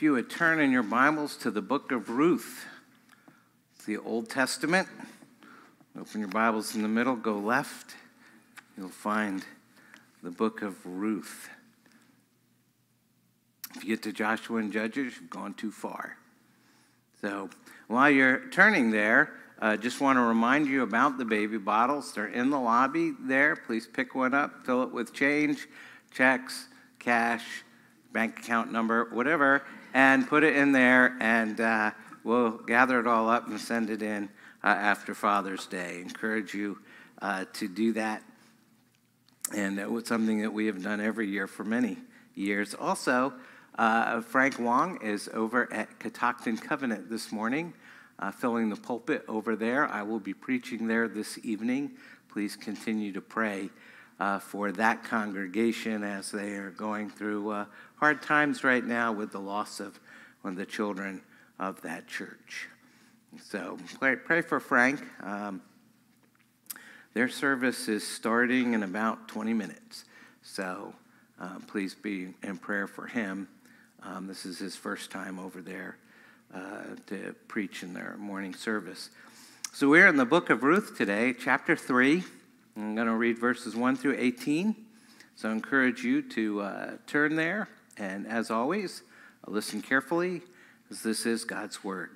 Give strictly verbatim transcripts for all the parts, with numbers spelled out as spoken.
If you would turn in your Bibles to the book of Ruth, it's the Old Testament. Open your Bibles in the middle, go left. You'll find the book of Ruth. If you get to Joshua and Judges, you've gone too far. So while you're turning there, I uh, just want to remind you about the baby bottles. They're in the lobby there. Please pick one up, fill it with change, checks, cash, bank account number, whatever, and put it in there, and uh, we'll gather it all up and send it in uh, after Father's Day. Encourage you uh, to do that, and it was something that we have done every year for many years. Also, uh, Frank Wong is over at Catoctin Covenant this morning, uh, filling the pulpit over there. I will be preaching there this evening. Please continue to pray Uh, for that congregation as they are going through uh, hard times right now with the loss of one of the children of that church. So pray, pray for Frank. Um, their service is starting in about twenty minutes. So uh, please be in prayer for him. Um, this is his first time over there uh, to preach in their morning service. So we're in the book of Ruth today, chapter three. I'm going to read verses one through eighteen, so I encourage you to uh, turn there, and as always, listen carefully, as this is God's word.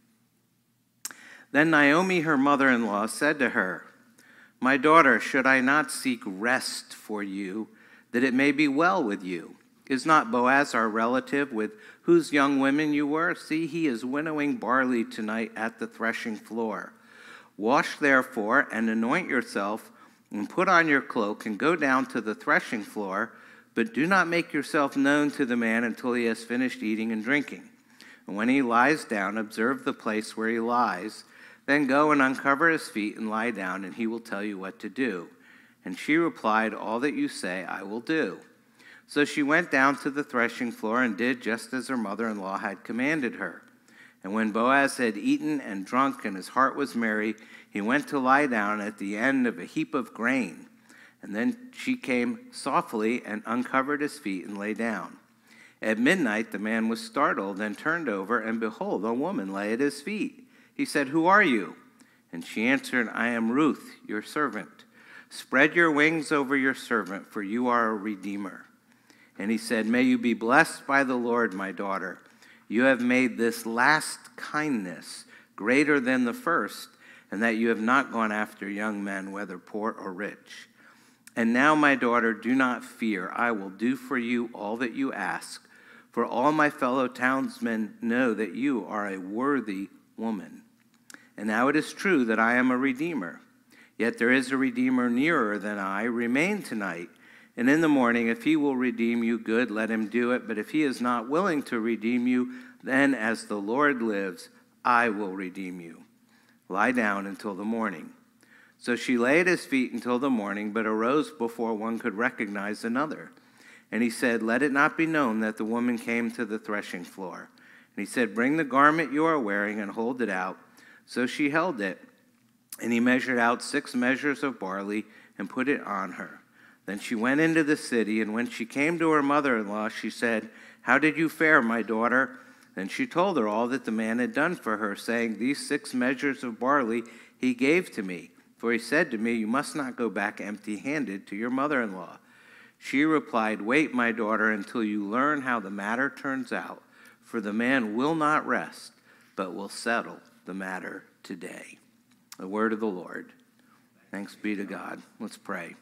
Then Naomi, her mother-in-law, said to her, "My daughter, should I not seek rest for you, that it may be well with you? Is not Boaz our relative, with whose young women you were? See, he is winnowing barley tonight at the threshing floor. Wash, therefore, and anoint yourself, and put on your cloak, and go down to the threshing floor, but do not make yourself known to the man until he has finished eating and drinking. And when he lies down, observe the place where he lies. Then go and uncover his feet and lie down, and he will tell you what to do." And she replied, "All that you say I will do." So she went down to the threshing floor and did just as her mother-in-law had commanded her. And when Boaz had eaten and drunk and his heart was merry, he went to lie down at the end of a heap of grain. And then she came softly and uncovered his feet and lay down. At midnight the man was startled and turned over, and behold, a woman lay at his feet. He said, "Who are you?" And she answered, "I am Ruth, your servant. Spread your wings over your servant, for you are a redeemer." And he said, "May you be blessed by the Lord, my daughter. You have made this last kindness greater than the first, and that you have not gone after young men, whether poor or rich. And now, my daughter, do not fear. I will do for you all that you ask, for all my fellow townsmen know that you are a worthy woman. And now it is true that I am a redeemer. Yet there is a redeemer nearer than I. Remain tonight, and in the morning, if he will redeem you, good, let him do it. But if he is not willing to redeem you, then as the Lord lives, I will redeem you. Lie down until the morning." So she lay at his feet until the morning, but arose before one could recognize another. And he said, "Let it not be known that the woman came to the threshing floor." And he said, "Bring the garment you are wearing and hold it out." So she held it, and he measured out six measures of barley and put it on her. Then she went into the city, and when she came to her mother-in-law, she said, "How did you fare, my daughter?" Then she told her all that the man had done for her, saying, "These six measures of barley he gave to me, for he said to me, 'You must not go back empty-handed to your mother-in-law.'" She replied, "Wait, my daughter, until you learn how the matter turns out, for the man will not rest, but will settle the matter today." The word of the Lord. Thanks be to God. Let's pray.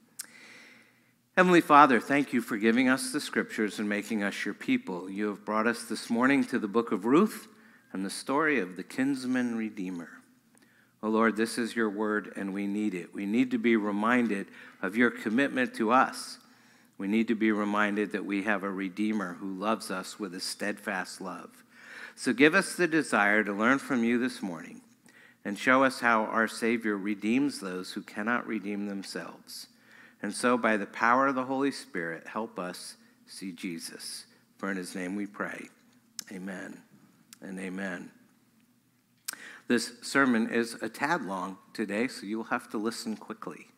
Heavenly Father, thank you for giving us the scriptures and making us your people. You have brought us this morning to the book of Ruth and the story of the kinsman redeemer. Oh Lord, this is your word, and we need it. We need to be reminded of your commitment to us. We need to be reminded that we have a redeemer who loves us with a steadfast love. So give us the desire to learn from you this morning, and show us how our Savior redeems those who cannot redeem themselves. And so, by the power of the Holy Spirit, help us see Jesus. For in his name we pray. Amen and amen. This sermon is a tad long today, so you'll have to listen quickly.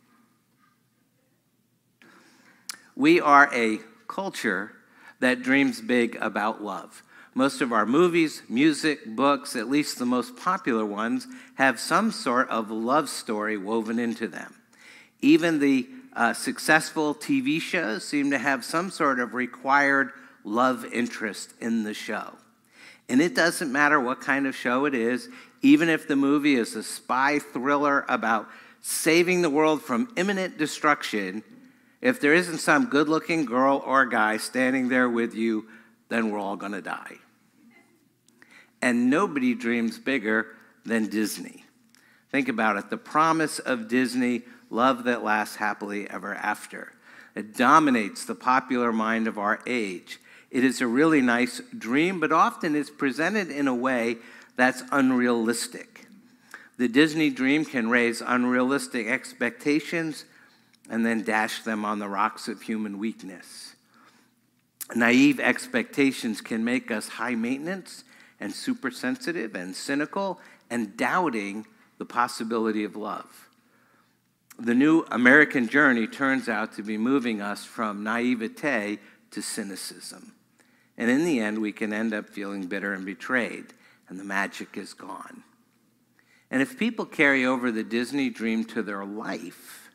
We are a culture that dreams big about love. Most of our movies, music, books, at least the most popular ones, have some sort of love story woven into them. Even the uh, successful T V shows seem to have some sort of required love interest in the show. And it doesn't matter what kind of show it is, even if the movie is a spy thriller about saving the world from imminent destruction, if there isn't some good-looking girl or guy standing there with you, then we're all going to die. And nobody dreams bigger than Disney. Think about it. The promise of Disney, love that lasts happily ever after. It dominates the popular mind of our age. It is a really nice dream, but often it's presented in a way that's unrealistic. The Disney dream can raise unrealistic expectations and then dash them on the rocks of human weakness. Naive expectations can make us high maintenance and super sensitive and cynical and doubting the possibility of love. The new American journey turns out to be moving us from naivete to cynicism. And in the end, we can end up feeling bitter and betrayed, and the magic is gone. And if people carry over the Disney dream to their life,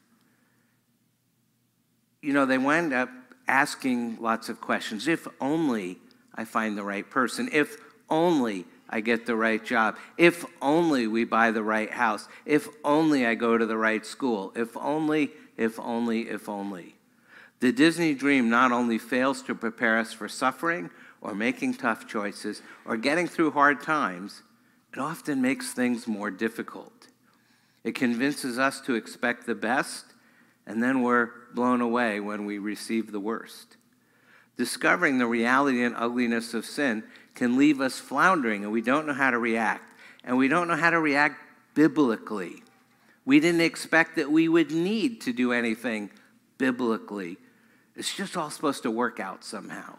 you know, they wind up asking lots of questions. If only I find the right person. If only I get the right job. If only we buy the right house. If only I go to the right school. If only, if only, if only. The Disney dream not only fails to prepare us for suffering or making tough choices or getting through hard times, it often makes things more difficult. It convinces us to expect the best, and then we're blown away when we receive the worst. Discovering the reality and ugliness of sin can leave us floundering, and we don't know how to react. And we don't know how to react biblically. We didn't expect that we would need to do anything biblically. It's just all supposed to work out somehow.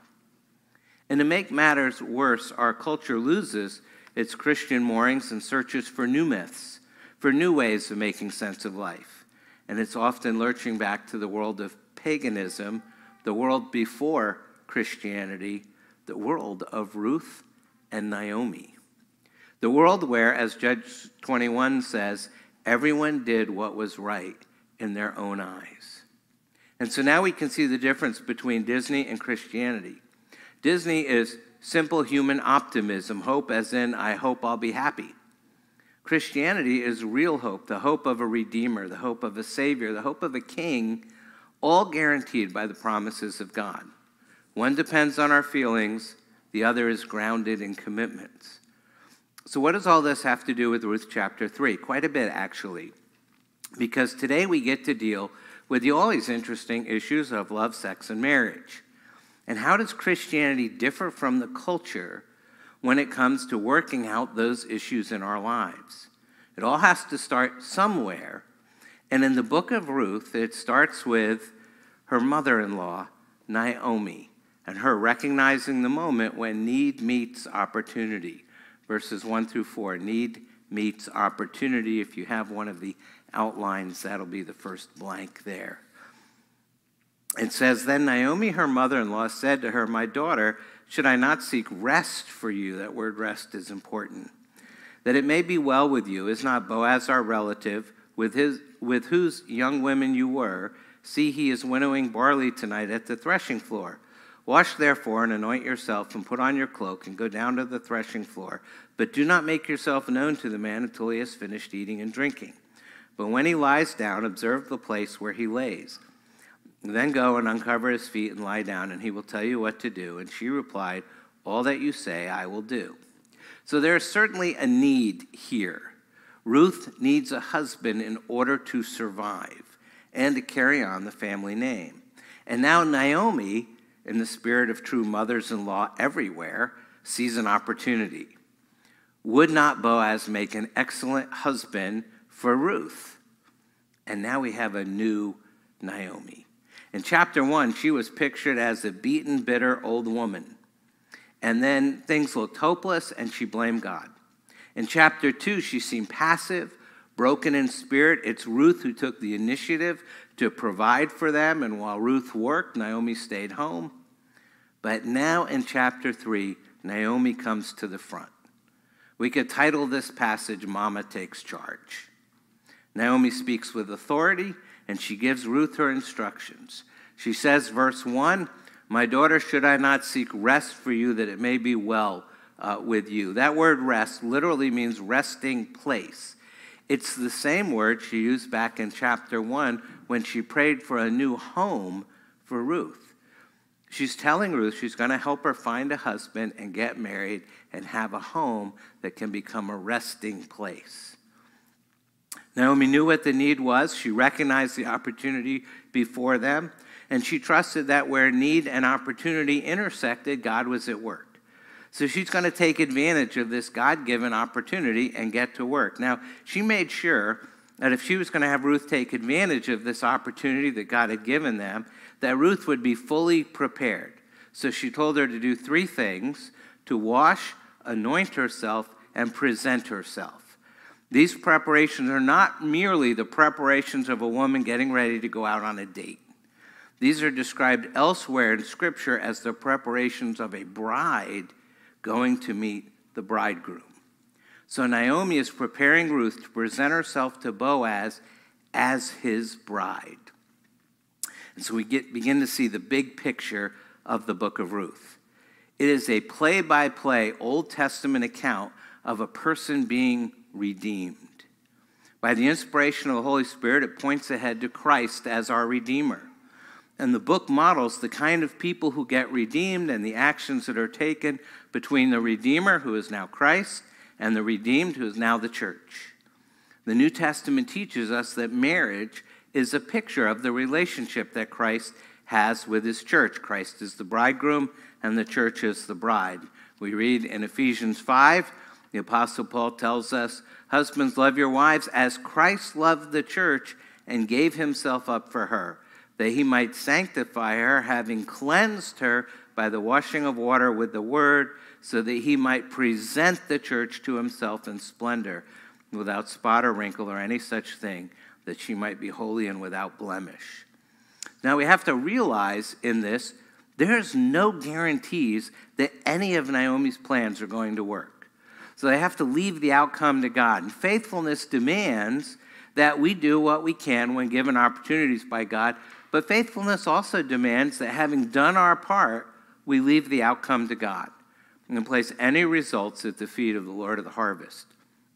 And to make matters worse, our culture loses its Christian moorings and searches for new myths, for new ways of making sense of life. And it's often lurching back to the world of paganism, the world before Christianity, the world of Ruth and Naomi. The world where, as Judges twenty-one says, everyone did what was right in their own eyes. And so now we can see the difference between Disney and Christianity. Disney is simple human optimism, hope as in, I hope I'll be happy. Christianity is real hope, the hope of a redeemer, the hope of a savior, the hope of a king, all guaranteed by the promises of God. One depends on our feelings, the other is grounded in commitments. So what does all this have to do with Ruth chapter three? Quite a bit, actually. Because today we get to deal with the always interesting issues of love, sex, and marriage. And how does Christianity differ from the culture when it comes to working out those issues in our lives? It all has to start somewhere. And in the book of Ruth, it starts with her mother-in-law, Naomi, and her recognizing the moment when need meets opportunity. Verses one through four, need meets opportunity. If you have one of the outlines, that'll be the first blank there. It says, then Naomi, her mother-in-law, said to her, my daughter, should I not seek rest for you? That word rest is important. That it may be well with you. Is not Boaz our relative, with his with whose young women you were? See, he is winnowing barley tonight at the threshing floor. Wash therefore and anoint yourself and put on your cloak and go down to the threshing floor. But do not make yourself known to the man until he has finished eating and drinking. But when he lies down, observe the place where he lays. Then go and uncover his feet and lie down, and he will tell you what to do. And she replied, all that you say I will do. So there is certainly a need here. Ruth needs a husband in order to survive and to carry on the family name. And now Naomi, in the spirit of true mothers-in-law everywhere, sees an opportunity. Would not Boaz make an excellent husband for Ruth? And now we have a new Naomi. In chapter one, she was pictured as a beaten, bitter old woman. And then things looked hopeless, and she blamed God. In chapter two, she seemed passive, broken in spirit. It's Ruth who took the initiative to provide for them, and while Ruth worked, Naomi stayed home. But now in chapter three, Naomi comes to the front. We could title this passage, Mama Takes Charge. Naomi speaks with authority, and she gives Ruth her instructions. She says, verse one, "My daughter, should I not seek rest for you, that it may be well uh, with you?" That word rest literally means resting place. It's the same word she used back in chapter one when she prayed for a new home for Ruth. She's telling Ruth she's going to help her find a husband and get married and have a home that can become a resting place. Naomi knew what the need was. She recognized the opportunity before them, and she trusted that where need and opportunity intersected, God was at work. So she's going to take advantage of this God-given opportunity and get to work. Now, she made sure that if she was going to have Ruth take advantage of this opportunity that God had given them, that Ruth would be fully prepared. So she told her to do three things: to wash, anoint herself, and present herself. These preparations are not merely the preparations of a woman getting ready to go out on a date. These are described elsewhere in Scripture as the preparations of a bride going to meet the bridegroom. So Naomi is preparing Ruth to present herself to Boaz as his bride. And so we get, begin to see the big picture of the book of Ruth. It is a play-by-play Old Testament account of a person being redeemed. By the inspiration of the Holy Spirit, it points ahead to Christ as our Redeemer. And the book models the kind of people who get redeemed and the actions that are taken between the Redeemer, who is now Christ, and the redeemed, who is now the church. The New Testament teaches us that marriage is a picture of the relationship that Christ has with his church. Christ is the bridegroom, and the church is the bride. We read in Ephesians five, the Apostle Paul tells us, "Husbands, love your wives as Christ loved the church and gave himself up for her, that he might sanctify her, having cleansed her by the washing of water with the word, so that he might present the church to himself in splendor, without spot or wrinkle or any such thing, that she might be holy and without blemish." Now we have to realize in this, there's no guarantees that any of Naomi's plans are going to work. So they have to leave the outcome to God. And faithfulness demands that we do what we can when given opportunities by God. But faithfulness also demands that having done our part, we leave the outcome to God and place any results at the feet of the Lord of the harvest.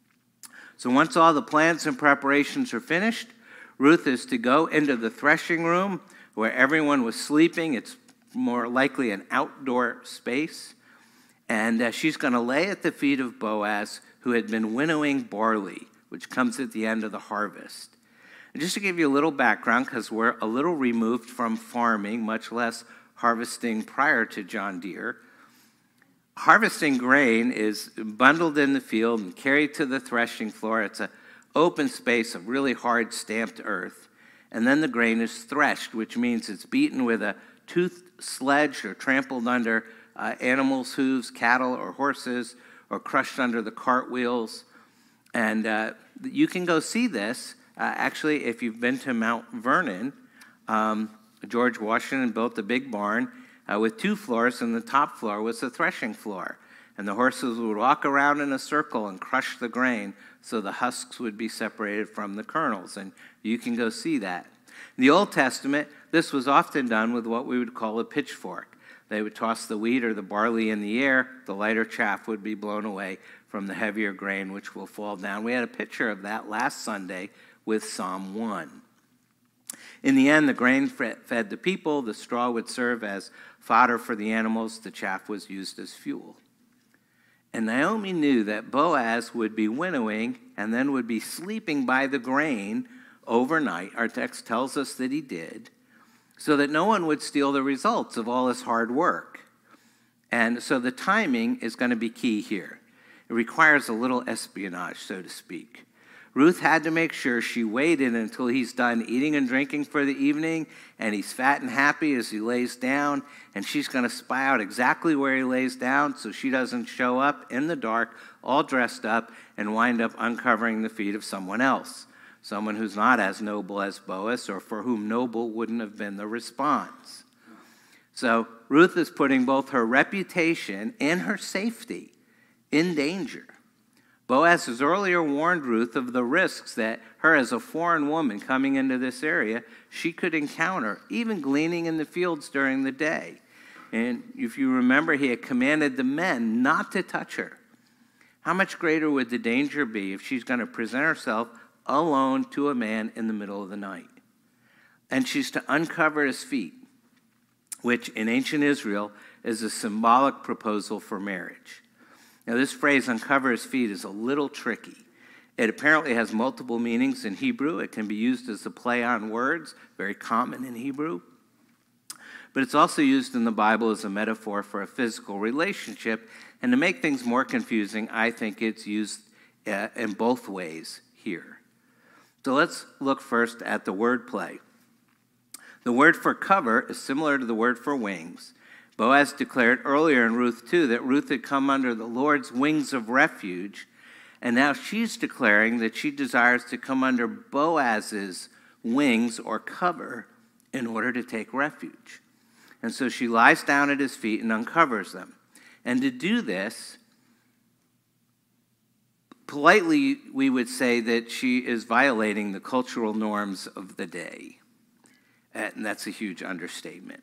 So once all the plans and preparations are finished, Ruth is to go into the threshing room where everyone was sleeping. It's more likely an outdoor space. And uh, she's going to lay at the feet of Boaz, who had been winnowing barley, which comes at the end of the harvest. And just to give you a little background, because we're a little removed from farming, much less harvesting prior to John Deere, harvesting grain is bundled in the field and carried to the threshing floor. It's an open space of really hard stamped earth. And then the grain is threshed, which means it's beaten with a toothed sledge or trampled under uh, animals' hooves, cattle or horses, or crushed under the cartwheels. And uh, you can go see this. Uh, actually, if you've been to Mount Vernon, um, George Washington built a big barn uh, with two floors, and the top floor was the threshing floor. And the horses would walk around in a circle and crush the grain so the husks would be separated from the kernels. And you can go see that. In the Old Testament, this was often done with what we would call a pitchfork. They would toss the wheat or the barley in the air. The lighter chaff would be blown away from the heavier grain, which will fall down. We had a picture of that last Sunday with Psalm one. In the end, the grain fed the people. The straw would serve as fodder for the animals. The chaff was used as fuel. And Naomi knew that Boaz would be winnowing and then would be sleeping by the grain overnight. Our text tells us that he did, so that no one would steal the results of all his hard work. And so the timing is going to be key here. It requires a little espionage, so to speak. Ruth had to make sure she waited until he's done eating and drinking for the evening, and he's fat and happy as he lays down, and she's going to spy out exactly where he lays down so she doesn't show up in the dark, all dressed up, and wind up uncovering the feet of someone else, someone who's not as noble as Boaz, or for whom noble wouldn't have been the response. So Ruth is putting both her reputation and her safety in danger. Boaz has earlier warned Ruth of the risks that her as a foreign woman coming into this area, she could encounter, even gleaning in the fields during the day. And if you remember, he had commanded the men not to touch her. How much greater would the danger be if she's going to present herself alone to a man in the middle of the night? And she's to uncover his feet, which in ancient Israel is a symbolic proposal for marriage. Now, this phrase, uncover his feet, is a little tricky. It apparently has multiple meanings in Hebrew. It can be used as a play on words, very common in Hebrew. But it's also used in the Bible as a metaphor for a physical relationship. And to make things more confusing, I think it's used uh, in both ways here. So let's look first at the word play. The word for cover is similar to the word for wings. Boaz declared earlier in Ruth two that Ruth had come under the Lord's wings of refuge, and now she's declaring that she desires to come under Boaz's wings or cover in order to take refuge. And so she lies down at his feet and uncovers them. And to do this, politely we would say that she is violating the cultural norms of the day. And that's a huge understatement.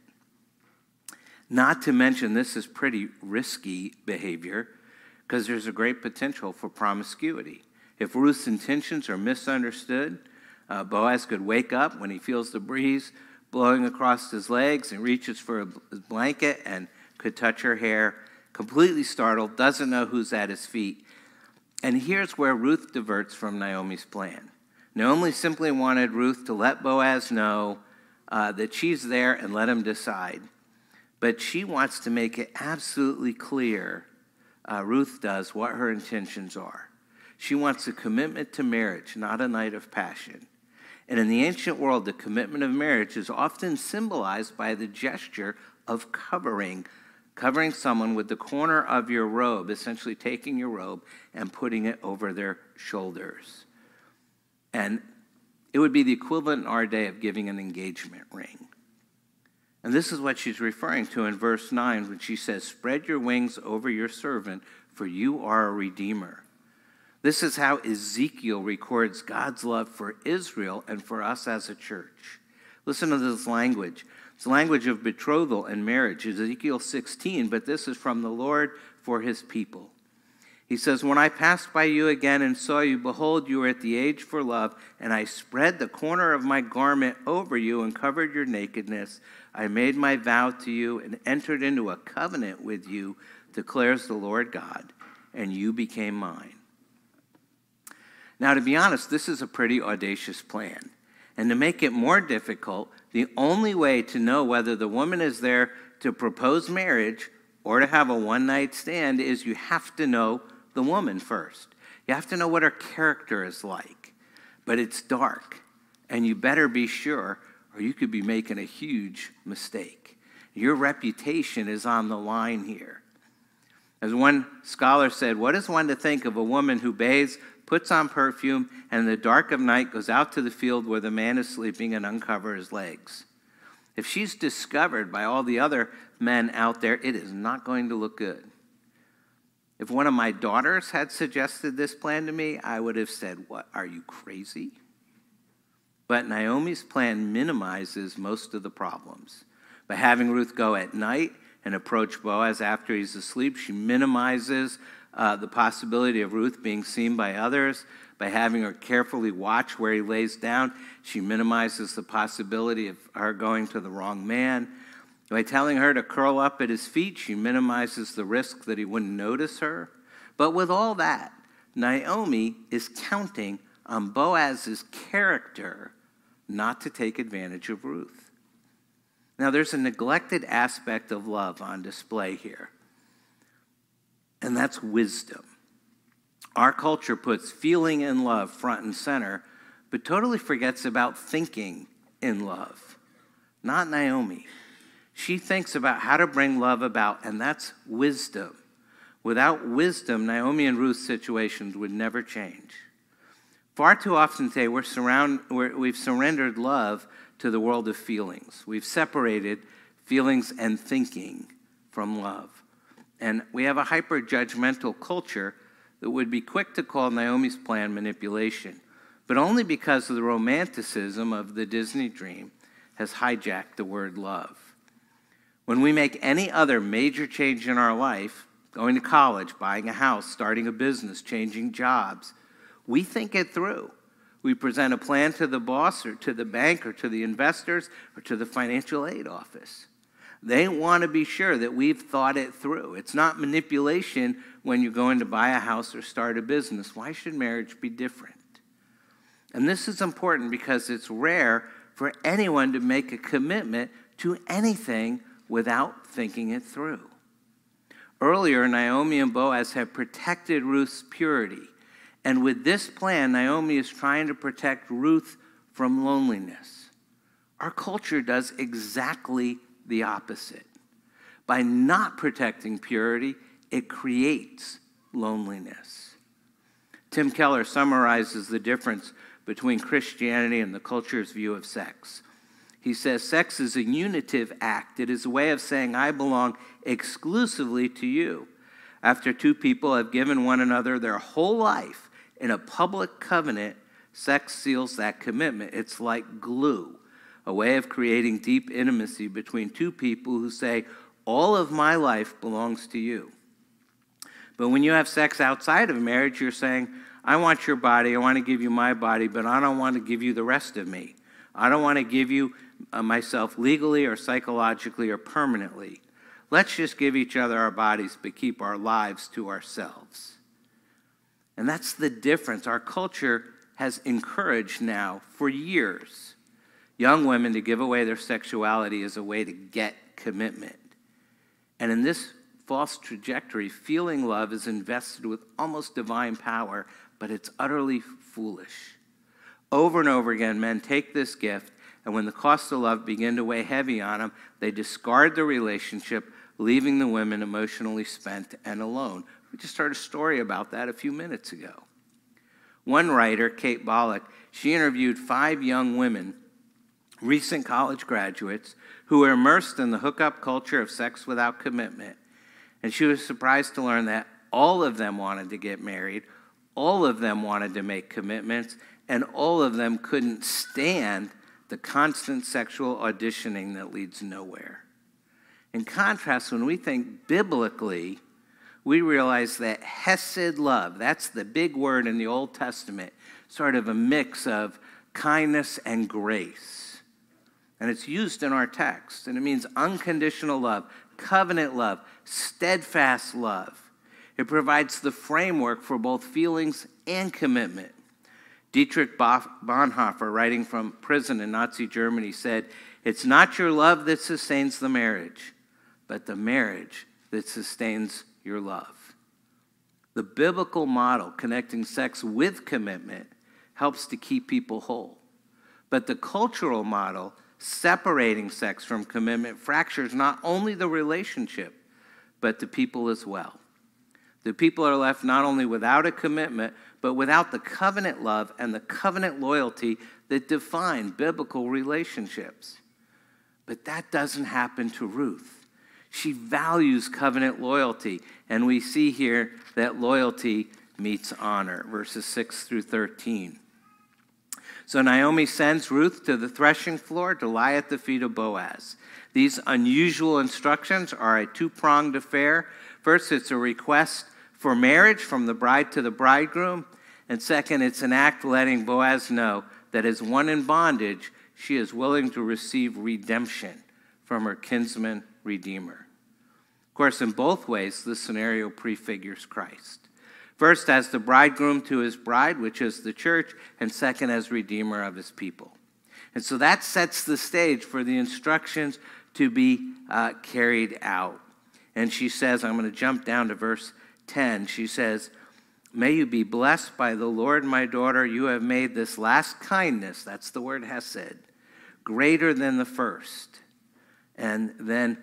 Not to mention, this is pretty risky behavior because there's a great potential for promiscuity. If Ruth's intentions are misunderstood, uh, Boaz could wake up when he feels the breeze blowing across his legs and reaches for a blanket and could touch her hair, completely startled, doesn't know who's at his feet. And here's where Ruth diverts from Naomi's plan. Naomi simply wanted Ruth to let Boaz know uh, that she's there and let him decide. But she wants to make it absolutely clear, uh, Ruth does, what her intentions are. She wants a commitment to marriage, not a night of passion. And in the ancient world, the commitment of marriage is often symbolized by the gesture of covering, covering someone with the corner of your robe, essentially taking your robe and putting it over their shoulders. And it would be the equivalent in our day of giving an engagement ring. And this is what she's referring to in verse nine when she says, "Spread your wings over your servant, for you are a redeemer." This is how Ezekiel records God's love for Israel and for us as a church. Listen to this language. It's language of betrothal and marriage, Ezekiel sixteen, but this is from the Lord for his people. He says, "When I passed by you again and saw you, behold, you were at the age for love, and I spread the corner of my garment over you and covered your nakedness. I made my vow to you and entered into a covenant with you, declares the Lord God, and you became mine." Now, to be honest, this is a pretty audacious plan. And to make it more difficult, the only way to know whether the woman is there to propose marriage or to have a one-night stand is you have to know the woman first. You have to know what her character is like. But it's dark, and you better be sure, or you could be making a huge mistake. Your reputation is on the line here. As one scholar said, what is one to think of a woman who bathes, puts on perfume, and in the dark of night goes out to the field where the man is sleeping and uncovers his legs? If she's discovered by all the other men out there, it is not going to look good. If one of my daughters had suggested this plan to me, I would have said, "What, are you crazy?" But Naomi's plan minimizes most of the problems. By having Ruth go at night and approach Boaz after he's asleep, she minimizes uh, the possibility of Ruth being seen by others. By having her carefully watch where he lays down, she minimizes the possibility of her going to the wrong man. By telling her to curl up at his feet, she minimizes the risk that he wouldn't notice her. But with all that, Naomi is counting on Boaz's character not to take advantage of Ruth. Now, there's a neglected aspect of love on display here, and that's wisdom. Our culture puts feeling in love front and center, but totally forgets about thinking in love. Not Naomi. She thinks about how to bring love about, and that's wisdom. Without wisdom, Naomi and Ruth's situations would never change. Far too often today, we're surround, we're, we've surrendered love to the world of feelings. We've separated feelings, and thinking from love. And we have a hyper-judgmental culture that would be quick to call Naomi's plan manipulation, but only because of the romanticism of the Disney dream has hijacked the word love. When we make any other major change in our life, going to college, buying a house, starting a business, changing jobs, we think it through. We present a plan to the boss or to the bank or to the investors or to the financial aid office. They want to be sure that we've thought it through. It's not manipulation when you're going to buy a house or start a business. Why should marriage be different? And this is important because it's rare for anyone to make a commitment to anything without thinking it through. Earlier, Naomi and Boaz have protected Ruth's purity. And with this plan, Naomi is trying to protect Ruth from loneliness. Our culture does exactly the opposite. By not protecting purity, it creates loneliness. Tim Keller summarizes the difference between Christianity and the culture's view of sex. He says, sex is a unitive act. It is a way of saying, I belong exclusively to you. After two people have given one another their whole life in a public covenant, sex seals that commitment. It's like glue, a way of creating deep intimacy between two people who say, all of my life belongs to you. But when you have sex outside of marriage, you're saying, I want your body, I want to give you my body, but I don't want to give you the rest of me. I don't want to give you uh, myself legally or psychologically or permanently. Let's just give each other our bodies, but keep our lives to ourselves. And that's the difference. Our culture has encouraged now for years young women to give away their sexuality as a way to get commitment. And in this false trajectory, feeling love is invested with almost divine power, but it's utterly foolish. Over and over again, men take this gift, and when the cost of love begin to weigh heavy on them, they discard the relationship, leaving the women emotionally spent and alone. We just heard a story about that a few minutes ago. One writer, Kate Bollock, she interviewed five young women, recent college graduates, who were immersed in the hookup culture of sex without commitment. And she was surprised to learn that all of them wanted to get married, all of them wanted to make commitments, and all of them couldn't stand the constant sexual auditioning that leads nowhere. In contrast, when we think biblically, we realize that hesed love, that's the big word in the Old Testament, sort of a mix of kindness and grace. And it's used in our text, and it means unconditional love, covenant love, steadfast love. It provides the framework for both feelings and commitment. Dietrich Bonhoeffer, writing from prison in Nazi Germany, said, it's not your love that sustains the marriage, but the marriage that sustains your love. The biblical model connecting sex with commitment helps to keep people whole. But the cultural model separating sex from commitment fractures not only the relationship, but the people as well. The people are left not only without a commitment, but without the covenant love and the covenant loyalty that define biblical relationships. But that doesn't happen to Ruth. She values covenant loyalty, and we see here that loyalty meets honor, verses six through thirteen. So Naomi sends Ruth to the threshing floor to lie at the feet of Boaz. These unusual instructions are a two-pronged affair. First, it's a request for marriage from the bride to the bridegroom. And second, it's an act letting Boaz know that as one in bondage, she is willing to receive redemption from her kinsman redeemer. Of course, in both ways, this scenario prefigures Christ. First, as the bridegroom to his bride, which is the church, and second, as redeemer of his people. And so that sets the stage for the instructions to be uh, carried out. And she says, I'm going to jump down to verse ten. She says, may you be blessed by the Lord, my daughter. You have made this last kindness, that's the word hesed, greater than the first. And then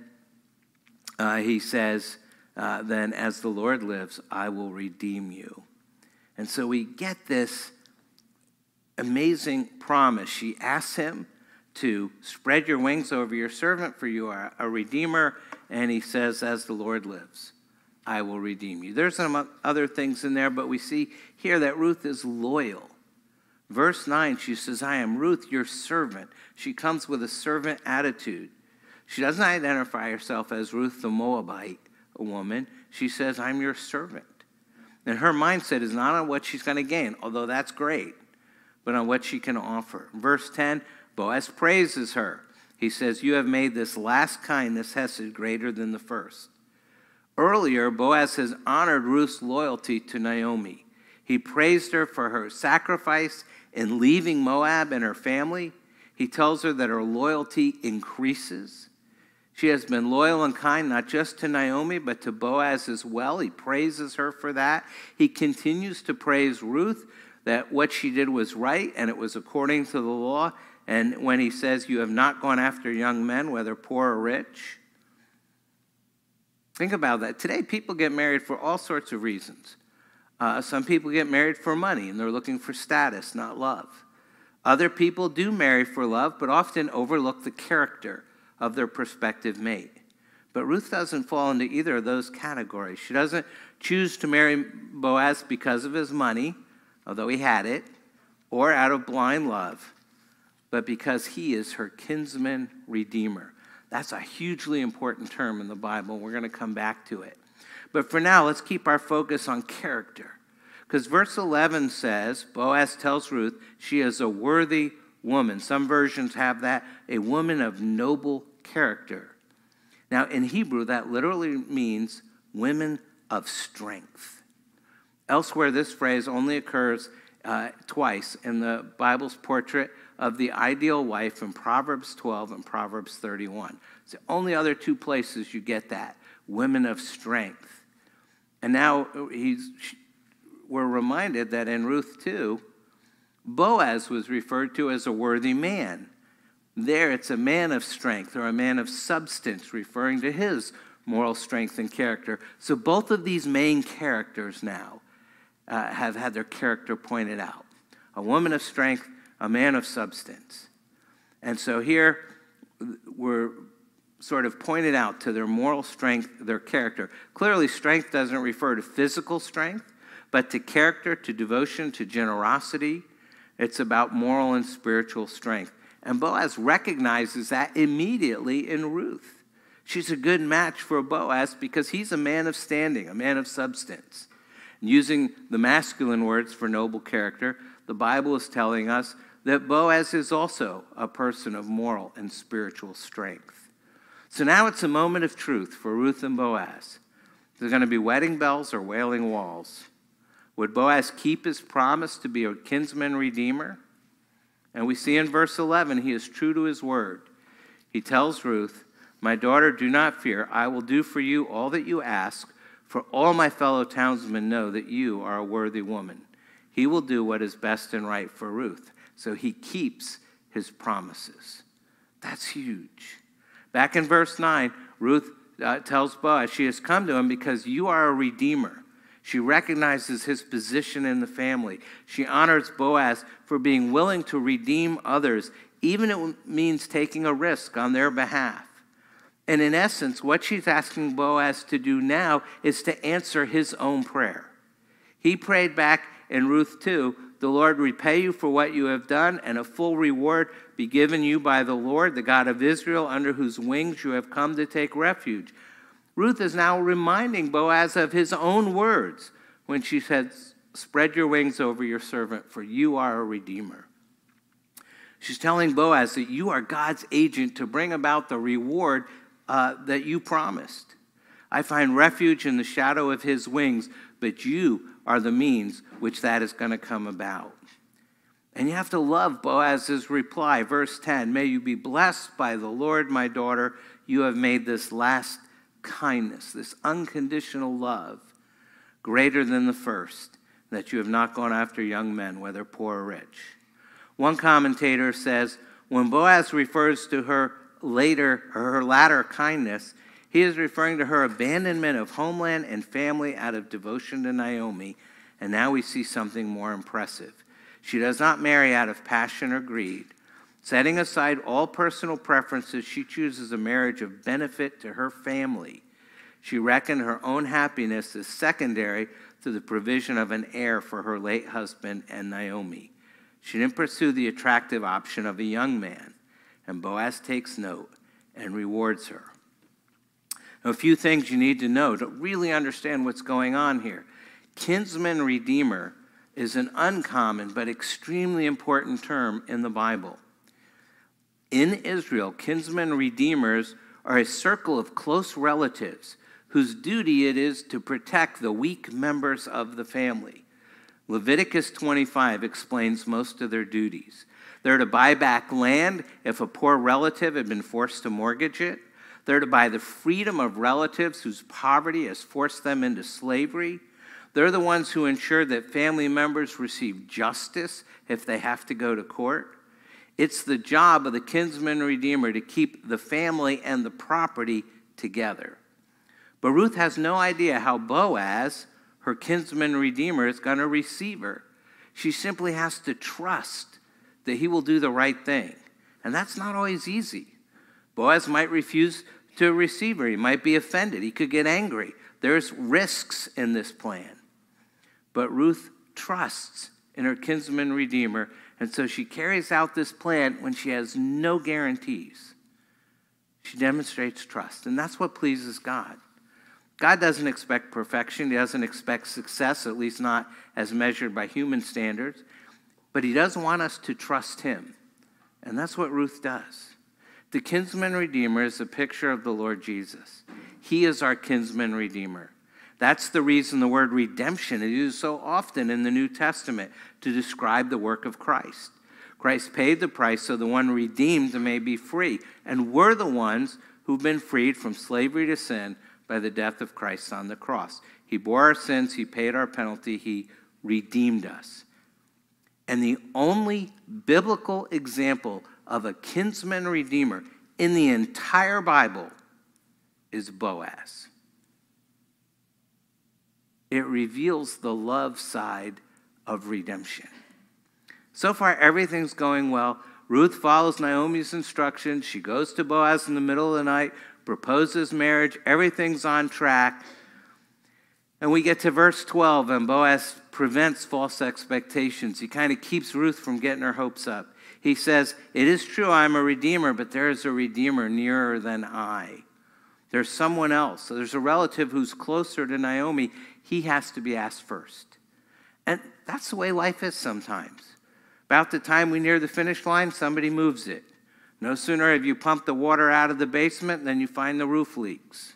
uh, he says, Uh, then as the Lord lives, I will redeem you. And so we get this amazing promise. She asks him to spread your wings over your servant, for you are a redeemer. And he says, as the Lord lives, I will redeem you. There's some other things in there, but we see here that Ruth is loyal. Verse nine, she says, I am Ruth, your servant. She comes with a servant attitude. She doesn't identify herself as Ruth the Moabite, a woman. She says, I'm your servant. And her mindset is not on what she's going to gain, although that's great, but on what she can offer. Verse ten, Boaz praises her. He says, you have made this last kindness, hesed, greater than the first. Earlier, Boaz has honored Ruth's loyalty to Naomi. He praised her for her sacrifice in leaving Moab and her family. He tells her that her loyalty increases. She has been loyal and kind not just to Naomi, but to Boaz as well. He praises her for that. He continues to praise Ruth that what she did was right and it was according to the law. And when he says, you have not gone after young men, whether poor or rich. Think about that. Today, people get married for all sorts of reasons. Uh, some people get married for money, and they're looking for status, not love. Other people do marry for love, but often overlook the character of their prospective mate. But Ruth doesn't fall into either of those categories. She doesn't choose to marry Boaz because of his money, although he had it, or out of blind love, but because he is her kinsman redeemer. That's a hugely important term in the Bible. We're going to come back to it. But for now, let's keep our focus on character. Because verse eleven says, Boaz tells Ruth, she is a worthy woman. Some versions have that, a woman of noble character. Now, in Hebrew, that literally means women of strength. Elsewhere, this phrase only occurs uh, twice in the Bible's portrait of the ideal wife in Proverbs twelve and Proverbs thirty-one. It's the only other two places you get that, women of strength. And now he's, we're reminded that in Ruth two, Boaz was referred to as a worthy man. There it's a man of strength or a man of substance, referring to his moral strength and character. So both of these main characters now uh, have had their character pointed out. A woman of strength, a man of substance. And so here we're sort of pointed out to their moral strength, their character. Clearly, strength doesn't refer to physical strength, but to character, to devotion, to generosity. It's about moral and spiritual strength. And Boaz recognizes that immediately in Ruth. She's a good match for Boaz because he's a man of standing, a man of substance. And using the masculine words for noble character, the Bible is telling us that Boaz is also a person of moral and spiritual strength. So now it's a moment of truth for Ruth and Boaz. There's going to be wedding bells or wailing walls. Would Boaz keep his promise to be a kinsman redeemer? And we see in verse eleven, he is true to his word. He tells Ruth, my daughter, do not fear. I will do for you all that you ask, for all my fellow townsmen know that you are a worthy woman. He will do what is best and right for Ruth. So he keeps his promises. That's huge. Back in verse nine, Ruth uh, tells Boaz, she has come to him because you are a redeemer. She recognizes his position in the family. She honors Boaz for being willing to redeem others, even if it means taking a risk on their behalf. And in essence, what she's asking Boaz to do now is to answer his own prayer. He prayed back in Ruth two, the Lord repay you for what you have done, and a full reward be given you by the Lord, the God of Israel, under whose wings you have come to take refuge. Ruth is now reminding Boaz of his own words when she says, spread your wings over your servant, for you are a redeemer. She's telling Boaz that you are God's agent to bring about the reward uh, that you promised. I find refuge in the shadow of his wings, but you are the means which that is going to come about. And you have to love Boaz's reply. Verse ten, may you be blessed by the Lord, my daughter. You have made this last kindness, this unconditional love, greater than the first, that you have not gone after young men, whether poor or rich. One commentator says, when Boaz refers to her later, or her latter kindness, he is referring to her abandonment of homeland and family out of devotion to Naomi. And now we see something more impressive. She does not marry out of passion or greed. Setting aside all personal preferences, she chooses a marriage of benefit to her family. She reckoned her own happiness as secondary to the provision of an heir for her late husband and Naomi. She didn't pursue the attractive option of a young man, and Boaz takes note and rewards her. Now, a few things you need to know to really understand what's going on here. Kinsman redeemer is an uncommon but extremely important term in the Bible. In Israel, kinsman redeemers are a circle of close relatives whose duty it is to protect the weak members of the family. Leviticus twenty-five explains most of their duties. They're to buy back land if a poor relative had been forced to mortgage it. They're to buy the freedom of relatives whose poverty has forced them into slavery. They're the ones who ensure that family members receive justice if they have to go to court. It's the job of the kinsman redeemer to keep the family and the property together. But Ruth has no idea how Boaz, her kinsman redeemer, is going to receive her. She simply has to trust that he will do the right thing. And that's not always easy. Boaz might refuse to receive her. He might be offended. He could get angry. There's risks in this plan. But Ruth trusts in her kinsman redeemer, and so she carries out this plan when she has no guarantees. She demonstrates trust, and that's what pleases God. God doesn't expect perfection. He doesn't expect success, at least not as measured by human standards. But he does want us to trust him, and that's what Ruth does. The kinsman redeemer is a picture of the Lord Jesus. He is our kinsman redeemer. That's the reason the word redemption is used so often in the New Testament to describe the work of Christ. Christ paid the price so the one redeemed may be free. And we're the ones who've been freed from slavery to sin by the death of Christ on the cross. He bore our sins. He paid our penalty. He redeemed us. And the only biblical example of a kinsman redeemer in the entire Bible is Boaz. It reveals the love side of redemption. So far, everything's going well. Ruth follows Naomi's instructions. She goes to Boaz in the middle of the night, proposes marriage. Everything's on track. And we get to verse twelve, and Boaz prevents false expectations. He kind of keeps Ruth from getting her hopes up. He says, "It is true I'm a redeemer, but there is a redeemer nearer than I." There's someone else. So there's a relative who's closer to Naomi. He has to be asked first. And that's the way life is sometimes. About the time we near the finish line, somebody moves it. No sooner have you pumped the water out of the basement than you find the roof leaks.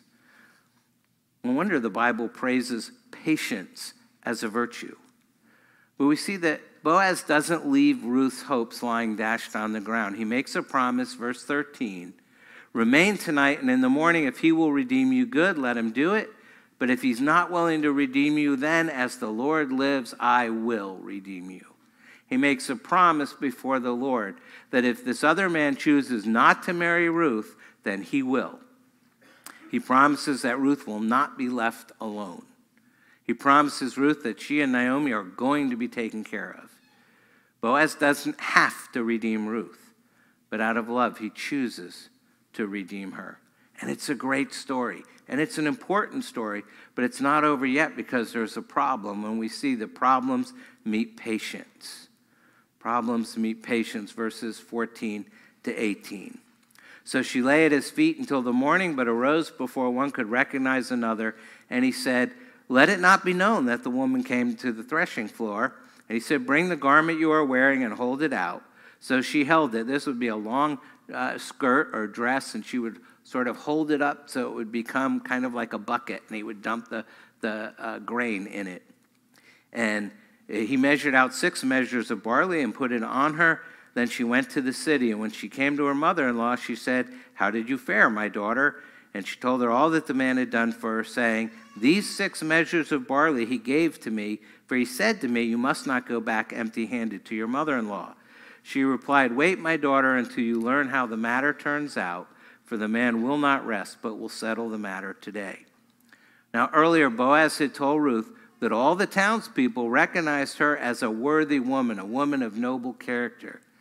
No wonder the Bible praises patience as a virtue. But we see that Boaz doesn't leave Ruth's hopes lying dashed on the ground. He makes a promise, verse thirteen. "Remain tonight, and in the morning, if he will redeem you, good, let him do it. But if he's not willing to redeem you, then as the Lord lives, I will redeem you." He makes a promise before the Lord that if this other man chooses not to marry Ruth, then he will. He promises that Ruth will not be left alone. He promises Ruth that she and Naomi are going to be taken care of. Boaz doesn't have to redeem Ruth, but out of love, he chooses to redeem her. And it's a great story. And it's an important story, but it's not over yet because there's a problem. When we see the problems meet patience. Problems meet patience, verses fourteen to eighteen. "So she lay at his feet until the morning, but arose before one could recognize another. And he said, 'Let it not be known that the woman came to the threshing floor.' And he said, 'Bring the garment you are wearing and hold it out.' So she held it." This would be a long uh, skirt or dress, and she would sort of hold it up so it would become kind of like a bucket, and he would dump the, the uh, grain in it. And he measured out six measures of barley and put it on her. Then she went to the city, and when she came to her mother-in-law, she said, "How did you fare, my daughter?" And she told her all that the man had done for her, saying, "These six measures of barley he gave to me, for he said to me, 'You must not go back empty-handed to your mother-in-law.' She replied, 'Wait, my daughter, until you learn how the matter turns out, for the man will not rest, but will settle the matter today.'" Now earlier, Boaz had told Ruth that all the townspeople recognized her as a worthy woman, a woman of noble character.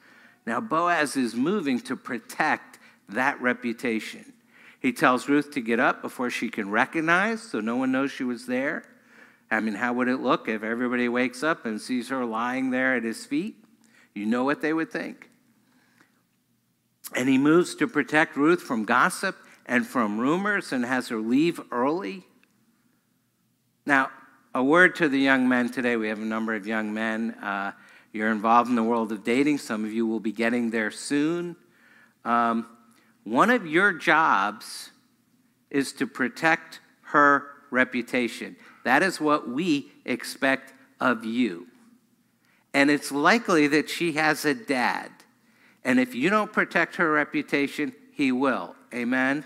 Now, Boaz is moving to protect that reputation. He tells Ruth to get up before she can recognize, so no one knows she was there. I mean, how would it look if everybody wakes up and sees her lying there at his feet? You know what they would think. And he moves to protect Ruth from gossip and from rumors and has her leave early. Now, a word to the young men today. We have a number of young men. Uh, you're involved in the world of dating. Some of you will be getting there soon. Um, one of your jobs is to protect her reputation. That is what we expect of you. And it's likely that she has a dad. And if you don't protect her reputation, he will. Amen?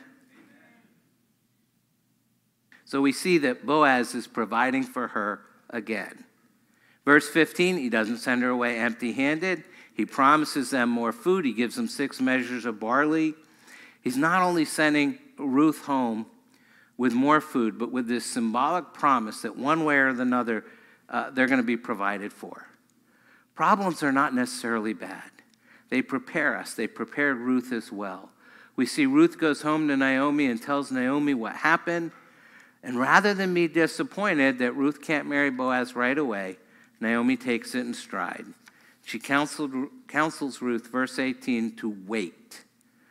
So we see that Boaz is providing for her again. Verse fifteen, he doesn't send her away empty-handed. He promises them more food. He gives them six measures of barley. He's not only sending Ruth home with more food, but with this symbolic promise that one way or another, uh, they're going to be provided for. Problems are not necessarily bad. They prepare us. They prepared Ruth as well. We see Ruth goes home to Naomi and tells Naomi what happened. And rather than be disappointed that Ruth can't marry Boaz right away, Naomi takes it in stride. She counseled, counsels Ruth, verse eighteen, to wait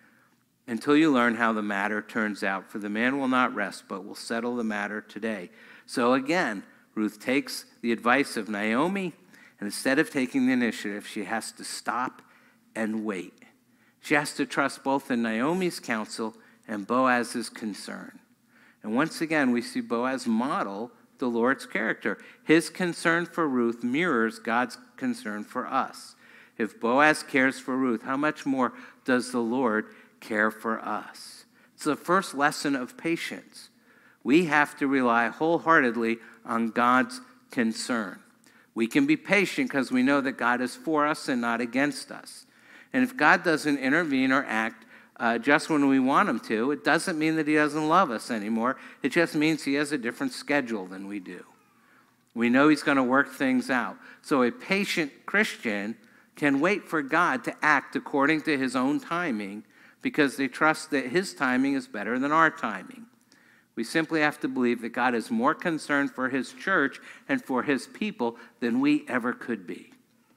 until you learn how the matter turns out. For the man will not rest, but will settle the matter today. So again, Ruth takes the advice of Naomi, and instead of taking the initiative, she has to stop and wait. She has to trust both in Naomi's counsel and Boaz's concern. And once again, we see Boaz model the Lord's character. His concern for Ruth mirrors God's concern for us. If Boaz cares for Ruth, how much more does the Lord care for us? It's the first lesson of patience. We have to rely wholeheartedly on God's concern. We can be patient because we know that God is for us and not against us. And if God doesn't intervene or act uh, just when we want him to, it doesn't mean that he doesn't love us anymore. It just means he has a different schedule than we do. We know he's going to work things out. So a patient Christian can wait for God to act according to his own timing because they trust that his timing is better than our timing. We simply have to believe that God is more concerned for his church and for his people than we ever could be.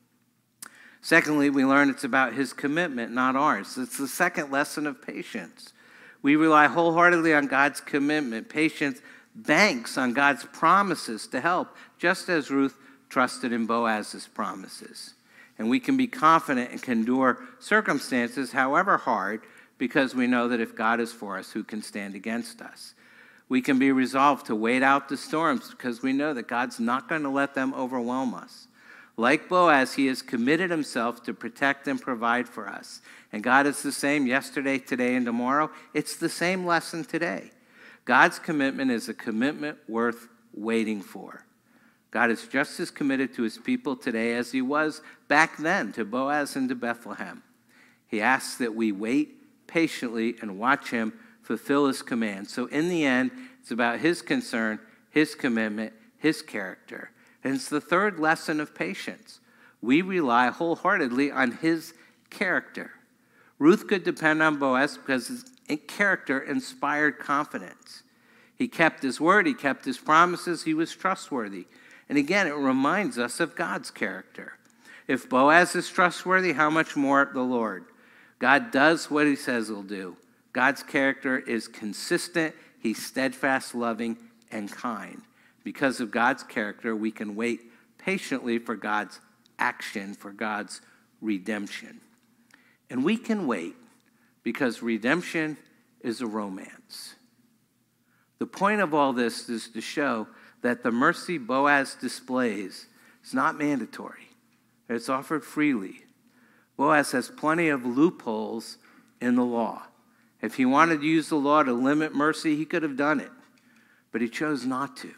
Secondly, we learn it's about his commitment, not ours. It's the second lesson of patience. We rely wholeheartedly on God's commitment. Patience banks on God's promises to help, just as Ruth trusted in Boaz's promises. And we can be confident and can endure circumstances, however hard, because we know that if God is for us, who can stand against us? We can be resolved to wait out the storms because we know that God's not going to let them overwhelm us. Like Boaz, he has committed himself to protect and provide for us. And God is the same yesterday, today, and tomorrow. It's the same lesson today. God's commitment is a commitment worth waiting for. God is just as committed to his people today as he was back then to Boaz and to Bethlehem. He asks that we wait patiently and watch him fulfill his command. So in the end, it's about his concern, his commitment, his character. And it's the third lesson of patience. We rely wholeheartedly on his character. Ruth could depend on Boaz because his character inspired confidence. He kept his word. He kept his promises. He was trustworthy. And again, it reminds us of God's character. If Boaz is trustworthy, how much more the Lord? God does what he says he'll do. God's character is consistent. He's steadfast, loving, and kind. Because of God's character, we can wait patiently for God's action, for God's redemption. And we can wait because redemption is a romance. The point of all this is to show that the mercy Boaz displays is not mandatory. It's offered freely. Boaz has plenty of loopholes in the law. If he wanted to use the law to limit mercy, he could have done it. But he chose not to.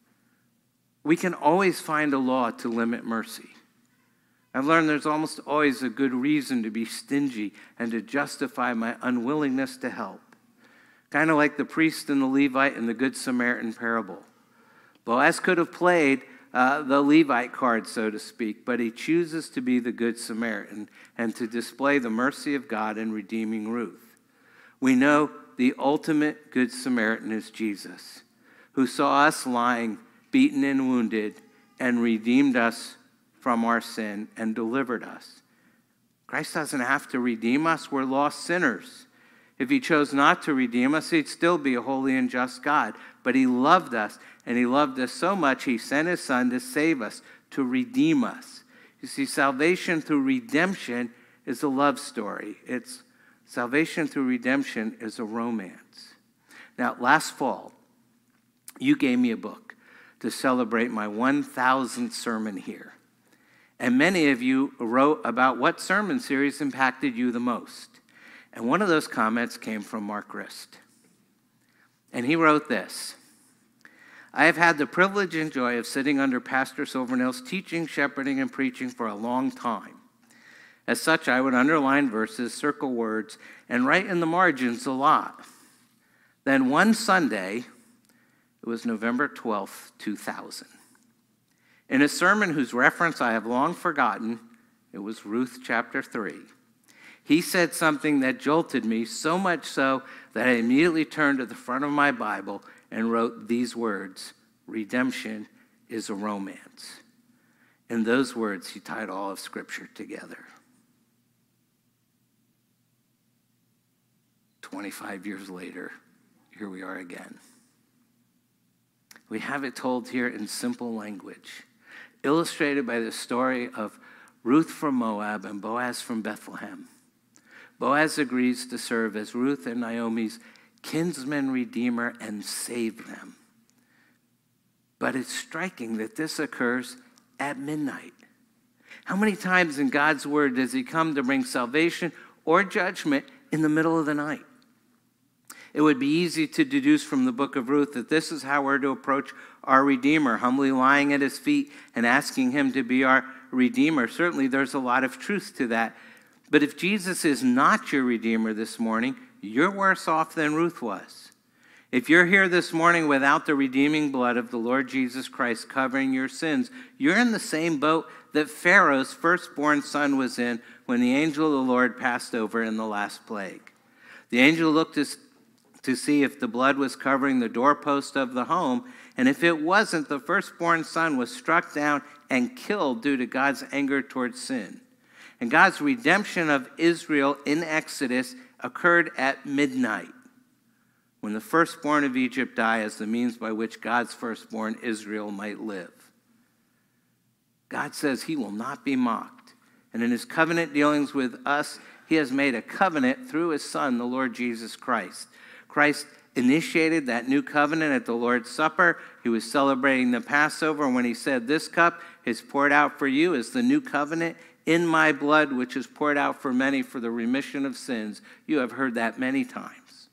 We can always find a law to limit mercy. I've learned there's almost always a good reason to be stingy and to justify my unwillingness to help. Kind of like the priest and the Levite in the Good Samaritan parable. Boaz could have played uh, the Levite card, so to speak, but he chooses to be the Good Samaritan and to display the mercy of God in redeeming Ruth. We know the ultimate Good Samaritan is Jesus, who saw us lying, beaten and wounded, and redeemed us from our sin and delivered us. Christ doesn't have to redeem us. We're lost sinners. If he chose not to redeem us, he'd still be a holy and just God. But he loved us, and he loved us so much, he sent his son to save us, to redeem us. You see, salvation through redemption is a love story. It's salvation through redemption is a romance. Now, last fall, you gave me a book to celebrate my one thousandth sermon here. And many of you wrote about what sermon series impacted you the most. And one of those comments came from Mark Rist. And he wrote this: I have had the privilege and joy of sitting under Pastor Silvernail's teaching, shepherding, and preaching for a long time. As such, I would underline verses, circle words, and write in the margins a lot. Then one Sunday, it was November twelfth, two thousand. In a sermon whose reference I have long forgotten, it was Ruth chapter three. He said something that jolted me, so much so that I immediately turned to the front of my Bible and wrote these words: redemption is a romance. In those words, he tied all of Scripture together. twenty-five years later, here we are again. We have it told here in simple language, illustrated by the story of Ruth from Moab and Boaz from Bethlehem. Boaz agrees to serve as Ruth and Naomi's kinsman redeemer and save them. But it's striking that this occurs at midnight. How many times in God's word does he come to bring salvation or judgment in the middle of the night? It would be easy to deduce from the book of Ruth that this is how we're to approach our Redeemer, humbly lying at his feet and asking him to be our Redeemer. Certainly there's a lot of truth to that. But if Jesus is not your Redeemer this morning, you're worse off than Ruth was. If you're here this morning without the redeeming blood of the Lord Jesus Christ covering your sins, you're in the same boat that Pharaoh's firstborn son was in when the angel of the Lord passed over in the last plague. The angel looked to to see if the blood was covering the doorpost of the home, and if it wasn't, the firstborn son was struck down and killed due to God's anger towards sin. And God's redemption of Israel in Exodus occurred at midnight, when the firstborn of Egypt died as the means by which God's firstborn Israel might live. God says he will not be mocked, and in his covenant dealings with us, he has made a covenant through his son, the Lord Jesus Christ. Christ initiated that new covenant at the Lord's Supper. He was celebrating the Passover, and when he said, "This cup is poured out for you as the new covenant in my blood, which is poured out for many for the remission of sins," you have heard that many times.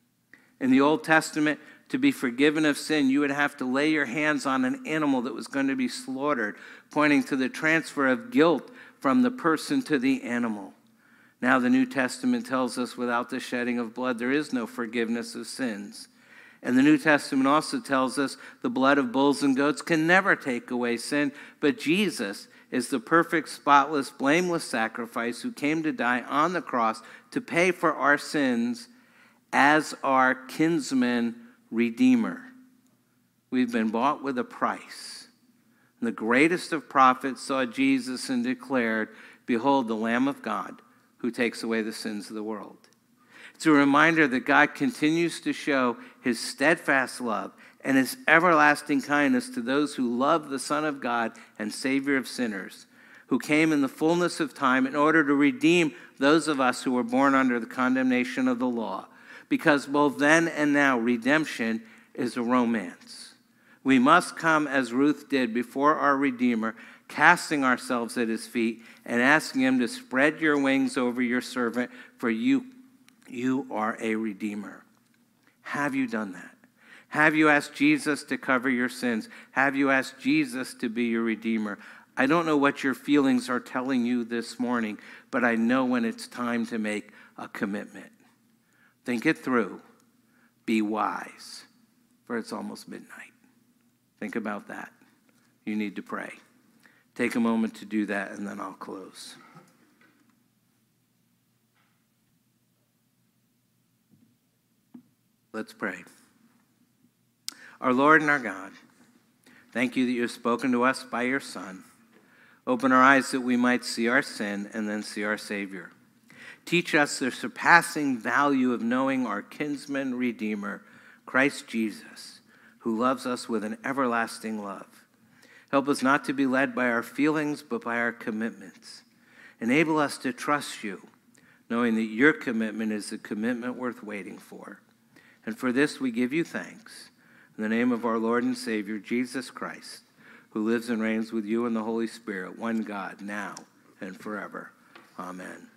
In the Old Testament, to be forgiven of sin, you would have to lay your hands on an animal that was going to be slaughtered, pointing to the transfer of guilt from the person to the animal. Now the New Testament tells us without the shedding of blood, there is no forgiveness of sins. And the New Testament also tells us the blood of bulls and goats can never take away sin, but Jesus is the perfect, spotless, blameless sacrifice who came to die on the cross to pay for our sins as our kinsman redeemer. We've been bought with a price. And the greatest of prophets saw Jesus and declared, "Behold, the Lamb of God, who takes away the sins of the world." It's a reminder that God continues to show his steadfast love and his everlasting kindness to those who love the Son of God and Savior of sinners, who came in the fullness of time in order to redeem those of us who were born under the condemnation of the law. Because both then and now, redemption is a romance. We must come as Ruth did before our Redeemer, casting ourselves at his feet and asking him to spread your wings over your servant, for you, you are a redeemer. Have you done that? Have you asked Jesus to cover your sins? Have you asked Jesus to be your redeemer? I don't know what your feelings are telling you this morning, but I know when it's time to make a commitment. Think it through. Be wise, for it's almost midnight. Think about that. you need to pray. Take a moment to do that, and then I'll close. Let's pray. Our Lord and our God, thank you that you have spoken to us by your Son. Open our eyes that we might see our sin and then see our Savior. Teach us the surpassing value of knowing our kinsman Redeemer, Christ Jesus, who loves us with an everlasting love. Help us not to be led by our feelings, but by our commitments. Enable us to trust you, knowing that your commitment is a commitment worth waiting for. And for this we give you thanks. In the name of our Lord and Savior, Jesus Christ, who lives and reigns with you in the Holy Spirit, one God, now and forever. Amen.